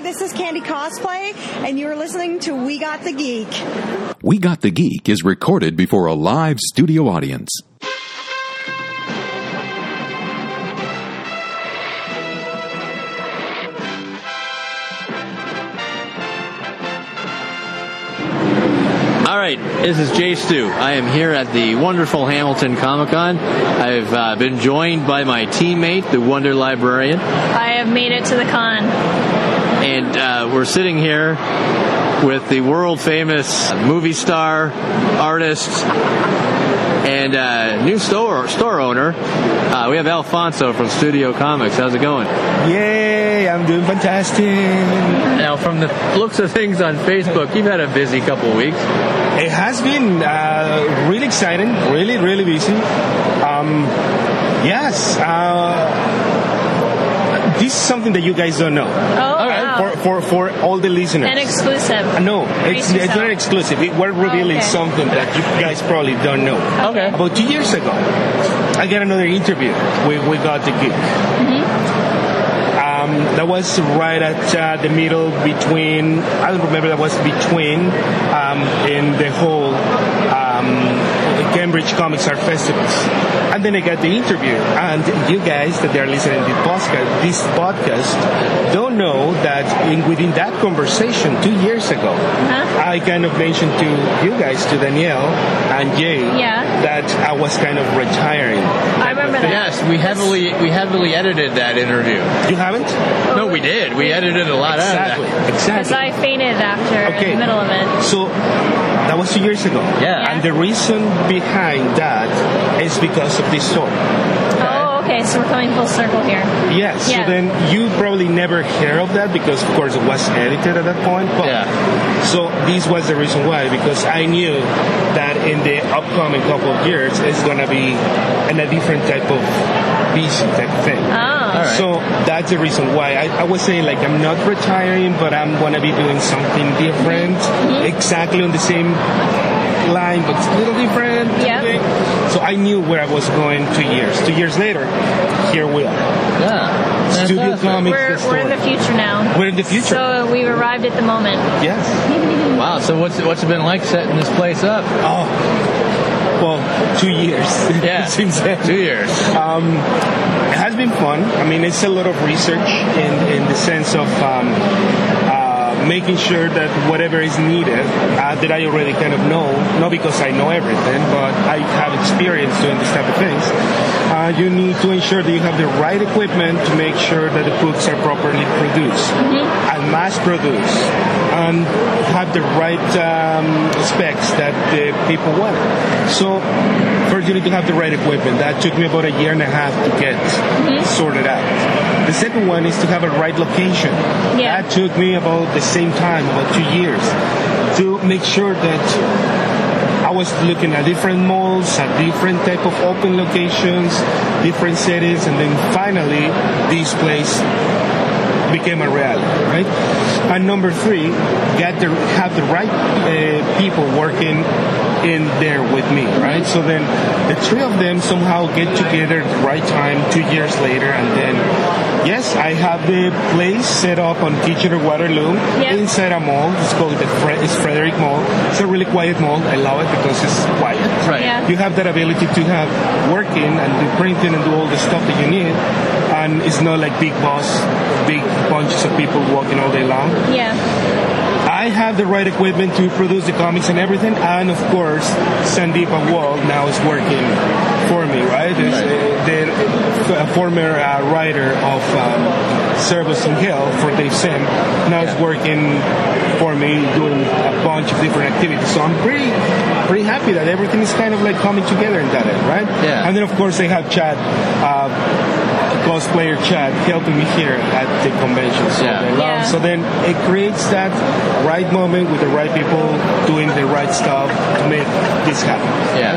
this is Candy Cosplay, and you're listening to We Got the Geek. We Got the Geek is recorded before a live studio audience. All right, this is Jay Stu. I am here at the wonderful Hamilton Comic-Con. I've been joined by my teammate, the Wonder Librarian. I have made it to the con. And we're sitting here with the world-famous movie star, artist, and new store owner. We have Alfonso from Studio Comics. How's it going? Yay, I'm doing fantastic. Now, from the looks of things on Facebook, you've had a busy couple of weeks. It has been really exciting, really busy. Yes, this is something that you guys don't know. Oh, wow. For all the listeners. An exclusive. No, it's not exclusive. We're revealing something that you guys probably don't know. Okay. About 2 years ago, I got another interview with We Got the Geek. Mm-hmm. That was right at the middle between, I don't remember, that was between in the whole Cambridge Comics Art Festivals. And then I got the interview. And you guys that are listening to this podcast don't know that within that conversation 2 years ago, I kind of mentioned to you guys, to Danielle and Jay, that I was kind of retiring. I remember that. Yes, we heavily edited that interview. You haven't? No, we did. We edited a lot out of that. Exactly. Because I fainted after in the middle of it. So that was 2 years ago. Yeah. And the reason behind that is because of this store. Oh, okay. So we're coming full circle here. Yes. Yeah. So then you probably never hear of that because, of course, it was edited at that point. But so this was the reason why, because I knew that in the upcoming couple of years it's going to be in a different type of busy type of thing. Oh. So that's the reason why. I was saying, like, I'm not retiring, but I'm going to be doing something different. Mm-hmm. Exactly on the same line, but it's a little different. Yeah. So I knew where I was going 2 years. 2 years later, here we are. Yeah. Studio Comics. We're in the future now. We're in the future. So we've arrived at the moment. Yes. Wow. So what's it been like setting this place up? Oh, well, 2 years. Yeah. Since then. 2 years. It has been fun. I mean, it's a lot of research in the sense of making sure that whatever is needed, that I already kind of know, not because I know everything, but I have experience doing this type of things. You need to ensure that you have the right equipment to make sure that the books are properly produced and mass produced and have the right specs that the people want. So first you need to have the right equipment. That took me about 1.5 years to get sorted out. The second one is to have a right location. Yeah. That took me about the same time, about 2 years, to make sure that I was looking at different malls, at different type of open locations, different cities, and then finally this place became a reality, right? And number 3, have the right people working in there with me, right? So then the 3 of them somehow get together at the right time 2 years later, and then yes, I have the place set up on Kitchener-Waterloo inside a mall. It's called it's Frederick Mall. It's a really quiet mall. I love it because it's quiet. Right. Yeah. You have that ability to have working and do printing and do all the stuff that you need, and it's not like big bunches of people walking all day long. Yeah. I have the right equipment to produce the comics and everything, and of course, Sandeep Awal now is working for me, right? The former writer of Service and Hill for Dave Sim now is working for me, doing a bunch of different activities. So I'm pretty happy that everything is kind of like coming together in that end, right? Yeah. And then of course I have Chad, cosplayer Chad, helping me here at the convention. So then it creates that right moment with the right people doing the right stuff to make this happen. Yeah.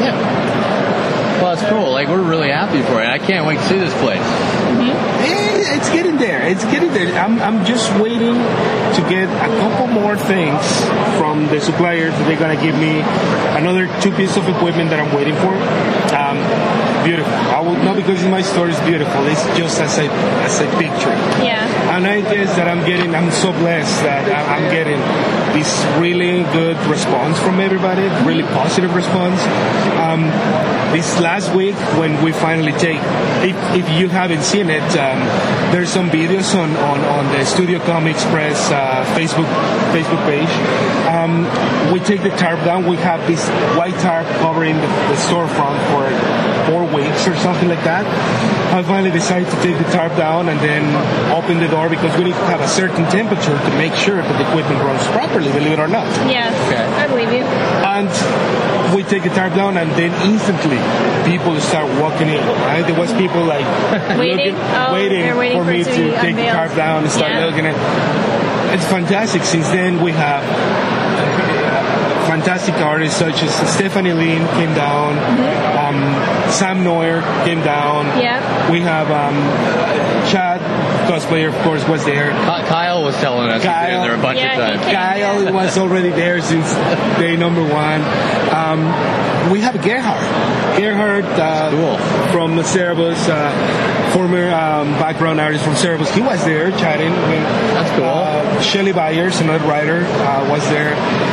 Well, it's cool. Like, we're really happy for it. I can't wait to see this place. It's getting there. I'm just waiting to get a couple more things from the suppliers. They're going to give me another 2 pieces of equipment that I'm waiting for. Beautiful. I will, not because my store is beautiful. It's just as a picture. Yeah. And I guess that I'm so blessed that I'm getting this really good response from everybody, really positive response. This last week when we finally if you haven't seen it, there's some videos on the Studio Comics Press Facebook page. We take the tarp down. We have this white tarp covering the storefront for 4 weeks or something like that. I finally decided to take the tarp down and then open the door because we need to have a certain temperature to make sure that the equipment runs properly, believe it or not. Yeah, okay. I believe you. And we take the tarp down and then instantly people start walking in, right? There was people like waiting for me to take the tarp down and start looking at. It's fantastic. Since then we have fantastic artists such as Stephanie Lin came down, Sam Neuer came down. Yeah. We have Chad, cosplayer, of course, was there. Kyle was telling us he's been there a bunch of times. Kyle was already there since day number 1. We have Gerhard cool. from Cerebus, former background artist from Cerebus. He was there chatting. That's cool. Shelley Byers, another writer, was there.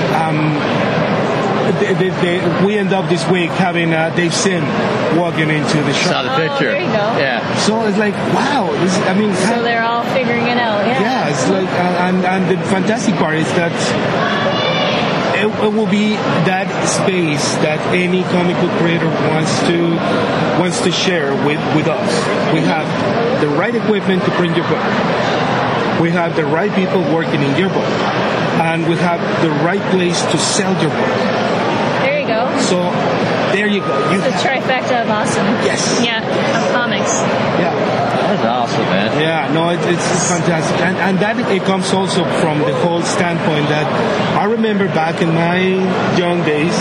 We end up this week having Dave Sim walking into the shop. Saw the picture. There you go. Yeah. So it's like, wow. So they're all figuring it out. Yeah, it's like, and the fantastic part is that it will be that space that any comic book creator wants to share with us. We have the right equipment to print your book. We have the right people working in your book. And we have the right place to sell your book. There you go. So, there you go. It's a trifecta of awesome. Yes. Yeah, of comics. Yeah. That's awesome, man. Yeah, no, it's fantastic. And that it comes also from the whole standpoint that I remember back in my young days,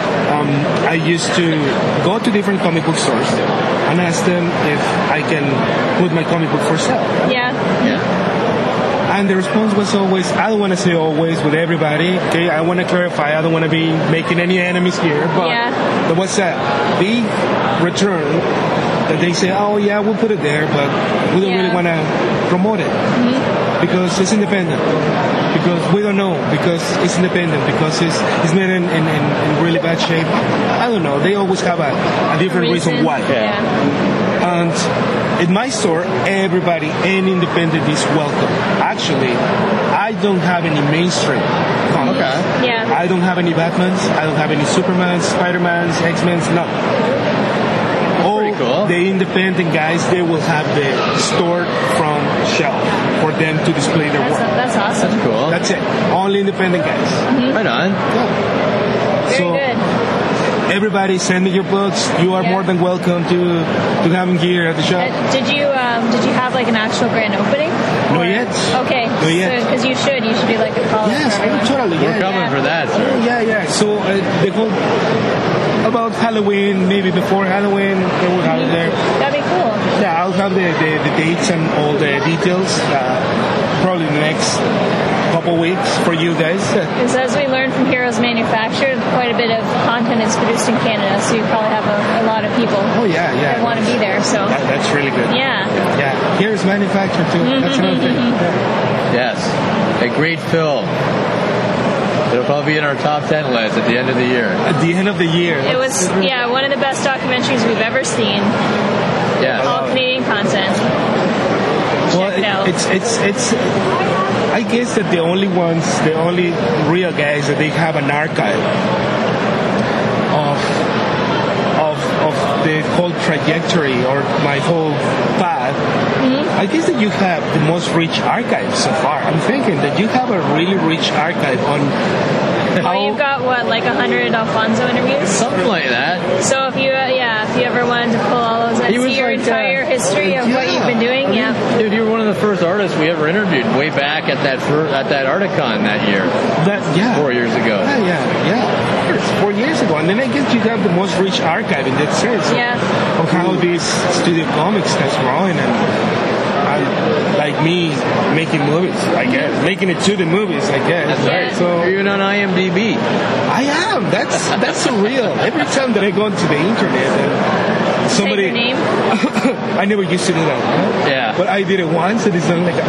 I used to go to different comic book stores and ask them if I can put my comic book for sale. Yeah. And the response was always, I don't want to say always with everybody, okay? I want to clarify, I don't want to be making any enemies here, but there was that big return that they say, oh yeah, we'll put it there, but we don't really want to promote it because it's independent, because we don't know, because it's independent, because it's made in really bad shape. I don't know. They always have a different reason why. And in my store, everybody, any independent is welcome. Actually, I don't have any mainstream comics. Okay. Yeah. I don't have any Batmans. I don't have any Supermans, Spider-Mans, X-Men's, none. Cool. The independent guys, they will have the store from shelf for them to display their work. That's awesome. That's cool. That's it. Only independent guys. Right on. Yeah. Very good. Everybody, send me your books. You are more than welcome to have them here at the shop. Did you have like an actual grand opening? Not yet. Okay. Not yet. Because you should be like a call. Yes, totally. We're coming for that, sir. Yeah. So the whole about Halloween, maybe before Halloween, they will have it there. That'd be cool. Yeah, I'll have the dates and all the details. Probably the next couple weeks for you guys. Because as we learned from Heroes Manufactured, quite a bit of content is produced in Canada, so you probably have a lot of people that want to be there. So that's really good. Yeah. Heroes Manufactured too. That's another thing. Yes, a great film. It'll probably be in our top 10 list at the end of the year. At the end of the year. It was, one of the best documentaries we've ever seen. Yeah. All Canadian content. Check it out. It's I guess that the only real guys that they have an archive of the whole trajectory or my whole path. I guess that you have the most rich archive so far. I'm thinking that you have a really rich archive on you've got like 100 Alfonso interviews? Something like that. So if you ever wanted to pull all those and see your entire history of what you've been doing, Dude, you were one of the first artists we ever interviewed way back at that Articon that year. 4 years ago. Yeah. 4 years ago. And then I guess you have the most rich archive in that sense. Yeah. Of how this Studio Comics has grown and like me making movies, I guess. Making it to the movies, I guess. That's right. So you're even on IMDb. I am. That's surreal. Every time that I go onto the internet and somebody... Say your name? I never used to do that. Yeah. But I did it once and it's like,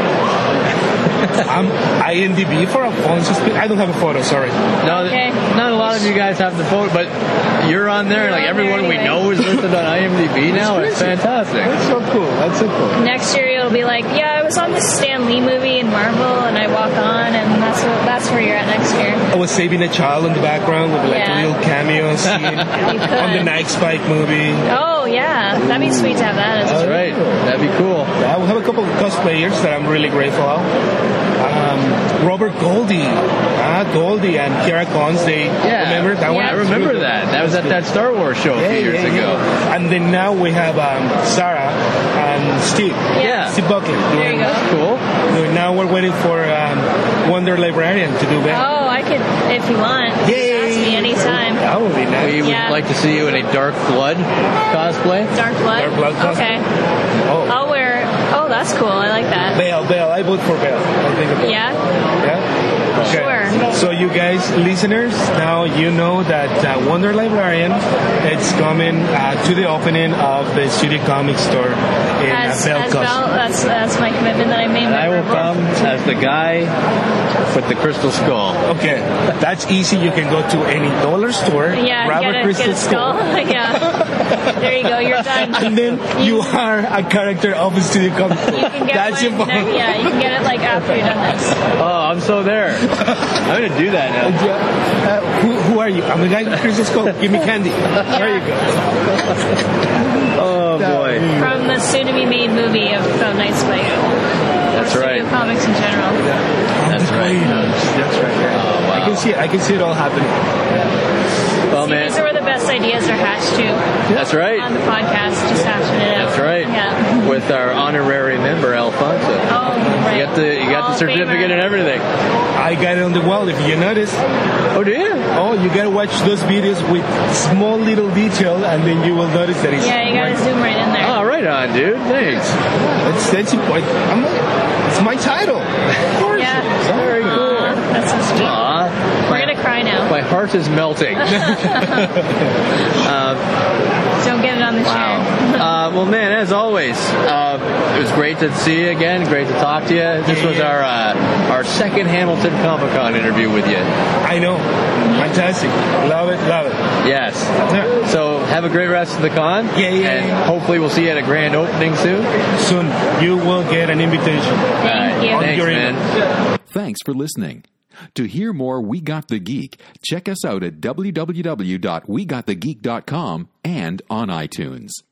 I'm IMDb for Alfonso Espino. I don't have a photo, sorry. No, Okay. not a lot of you guys have the photo, but you're on there. You're Like on everyone there we anyway. know is listed on IMDb now. It's fantastic. That's so cool. That's so cool. Next year it'll be like, yeah, I was on this Stan Lee movie in Marvel, and I walk on, and that's where you're at next year. I was saving a child in the background with like Yeah. a little cameo scene You could. on the Night Spike movie. Oh yeah, that'd be sweet to have that as That's well. right. That'd be cool. Yeah, we have a couple of cosplayers that I'm really grateful of. Robert Goldie and Kiara Cons, they remember that one? I remember that. That was at that Star Wars show a few years ago. And then now we have Sarah and Steve. Yeah. Steve Buckley. There you go. Cool. Now we're waiting for Wonder Librarian to do that. Oh, I could, if you want. Yay. Just ask me anytime. That would be nice. We would Yeah. like to see you in a Dark Blood cosplay. Dark Blood? Dark Blood cosplay. Okay. Oh. I'll wear, oh, that's cool. I like that. Bale. I vote for Bale. I think about Yeah? Yeah? Okay. Sure. So you guys, listeners, now you know that Wonder Librarian, it's coming to the opening of the Studio Comics store in As Bell Bell, Costume. that's my commitment that I made. And I will memorable. come as the guy with the crystal skull. Okay, that's easy. You can go to any dollar store, Yeah, grab get a a crystal skull. Yeah. There you go. You're done. and then you are a character of the Studio Comics store. You can get That's your one. phone. Yeah, you can get it like after you're done this. Oh, I'm so there. I'm going to do that now. Who are you? I'm the guy with the crystal skull. Give me candy. There you go. Oh, boy. From the soon-to-be-made movie about Night Spike. That's or right. Studio Comics in general. That's right. That's right. Oh, wow. I can see it. I can see it all happening. Well, See, man. these are where the best ideas are hatched too. That's right. On the podcast, just hatching it out. That's right. Yeah. With our honorary member, Alfonso. Oh, right. You got the Hall of certificate Famer. and everything. I got it on the wall. If you notice, Oh, do you? you gotta watch those videos with small little detail, and then you will notice that it's Yeah, you gotta zoom right in there. Oh, right on, dude. Thanks. That's important. It's my title. Of course. Yeah. Very cool. That's so sweet. Aw. We're gonna cry now. My heart is melting. Don't get it on the chair. Well, man, as always, it was great to see you again. Great to talk to you. This was our second Hamilton Comic Con interview with you. I know. Fantastic. Love it. Love it. Yes. So have a great rest of the con. Yeah. And hopefully we'll see you at a grand opening soon. Soon you will get an invitation. Thank you. Thanks, Your man. Thanks for listening. To hear more We Got the Geek, check us out at www.wegotthegeek.com and on iTunes.